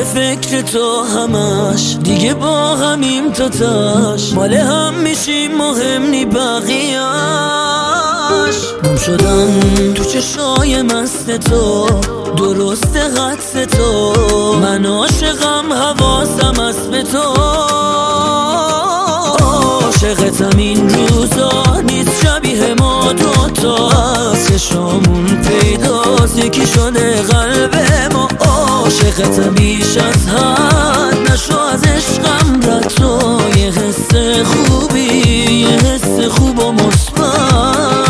فکر تو همش، دیگه با همیم تا تاش، مال هم میشیم مهم نی بقیه‌اش. گم شدم تو چشای مست تو، درست حدس تو، من عاشقم حواسم از به تو. عاشقتم این روزا نیست شبیه ما دوتا، از چشامون پیداست یکی شده قلب ما. عاشقتم بیش از حد، نشو از عشقم رد تو، یه حس خوبی، یه حس خوب و مثبت.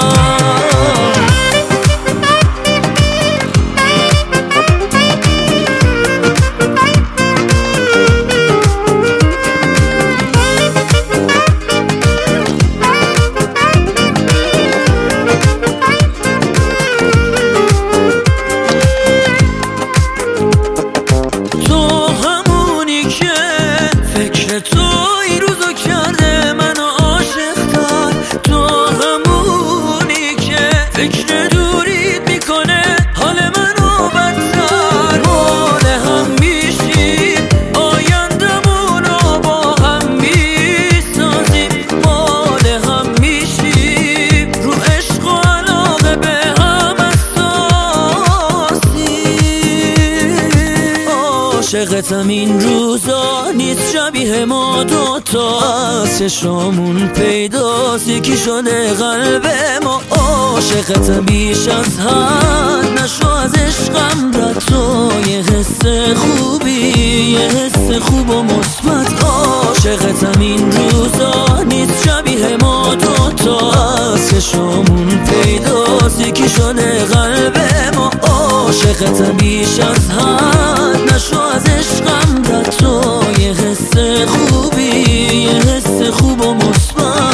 عاشقتم این روزا نیست شبیه ما دوتا، از چشامون پیداست یکی شده قلب ما. عاشقتم بیش از حد، نشو از عشقم رد تو، یه حس خوبی، یه حس خوب و مثبت. عاشقتم این روزا نیست شبیه ما دوتا، از چشامون پیداست یکی شده قلب ما. عاشقتم بیش از حد، نشو از عشقم رد تو، یه حس خوبی، یه حس خوب و مثبت.